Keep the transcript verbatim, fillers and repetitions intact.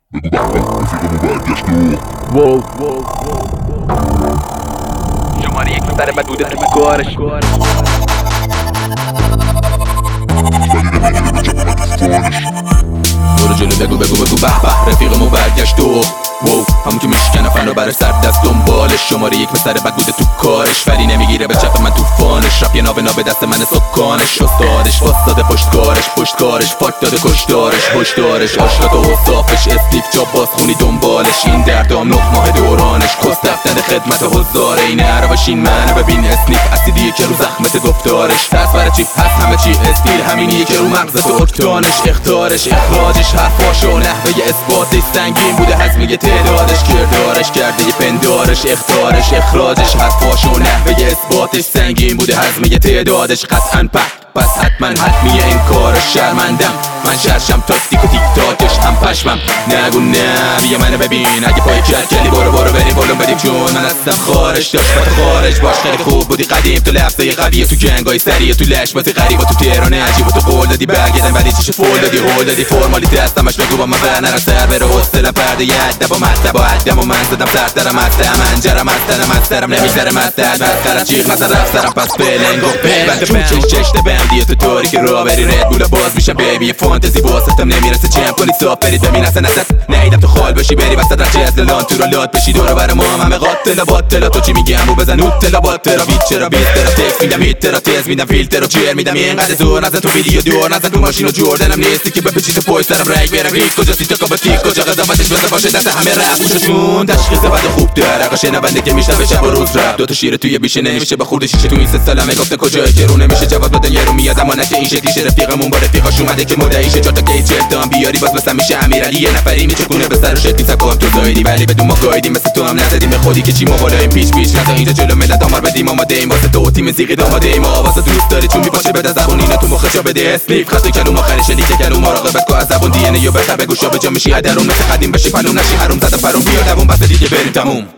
بگو بابا رفیقمو برگشت و واو شماره یک سر بد بوده تو کارش ولی نمیگیره به چپ اومد تو فانش. برو جلو بگو بگو بگو به به رفیقمو برگشت و واو همون که میشکنه فن رو برای سر دست دنبالش. شماره یک مثل بد بوده تو کارش ولی نمیگیره به چپ من تو فانش. رپ یه ناوه ناوه دست من سکانش. استادش واسطاده پشت کارش پشت کارش فاک داده کشدارش هشدارش آشنا تو صافش استیف جاب باز خونی دنبالش. این دردام نه ماه دورانش کست رفتن خدمت حضاره. این هر باشین منو ببین اسنیف اسیدیه که رو زخمت گفتارش. ترس برای چی هست همه چی استیل همینیه که رو مغزت اکتانش. اختارش اخراجش حرفاش و نحوه اثباتش سنگین بوده هضمه تعدادش. کردارش کرده یه پندارش اختارش اخراجش حرفاش و نحوه اثباتش سنگین بوده هضمه تعدادش. قطعاً پک پس حتما حتمیه این کارش. شرمندم من شرشم تاکتیک و تیک تاکش هم پشمم نگو نه بیا منو ببین اگه پای کلکلی برو برو بریم بالون بدیم چون من هستم خارش. داشت خارج باش خیلی خوب بودی قدیم تو لفظای قویه تو جنگای سریع تو لشبات غریبا تو تهران عجیب تو قول دادی برگردن ولی چیش فول دادی هول دادی فرمالیته هستمش بگو با من برنر سر بره حوصله پرده ید با مطلب و عدم و من زدم سر درم هستم انجرم هستنم هسترم نمیذارم هستد مسخره چیغ نزن رفت سرم پس بلنگ و بند چون چش چشت بندیه تو طوری که راه بری رد بول باز میشم بیبی فانتزی واسطم نمیرسه چم کنی صاف برید ببین اصلا اصلا نیدم تو خال بشی بری وسط رچه از لان تو را لات بشی دور بر ما همه قاتل باطل تو چی میگم و بزن اوتلا باطل بیت چرا بیت ترا تکس میدم هیت ترا تز میدم فیلتر رو چیر میدم اینقدر زور نزن تو ویدیو دور نزن تو ماشین و جردنم نیستی که بپیچی تو پشت سرم رنگ برم ریک کجا سی تا تیک کجا قضاوتش بزن باشه دست همه رفت گوششون تشخیص بد خوب داره شنونده که میشنوه شب و روز رپ دو تا شیر توی بیشه نمیشه با خورد شیشه تو این سه سالمه گفته کجای که رو نمیشه جواب بده یه رو میاد اما نه که این شکلیشه. رفیقمون با رفیقاش اومده که مدعیشه چهار تا کیچ دام بیاری باز مثلا میشه امیرعلی یه نفری میچکونه به سر و شکلی سکام تو زایدی ولی بدون ما گایدیم مثل تو هم نزدیم به خودی که چی ما بالایم پیش پیش نتا اینجا جلو ملت آمار بدیم آماده ایم واسه تو تیم موسیقی داماده ایم آواز دوست داری چون میپاشه بده زبون اینا تو مخ جا بده اسلیف خط کلوم آخر شلیک کلوم مراقبت کو از زبون دی ان یا بخ بگو شو به جا میشی درون مثل قدیم بشی پلوم نشی حروم زدم پرون بیا دووم بس دیگه بریم تموم.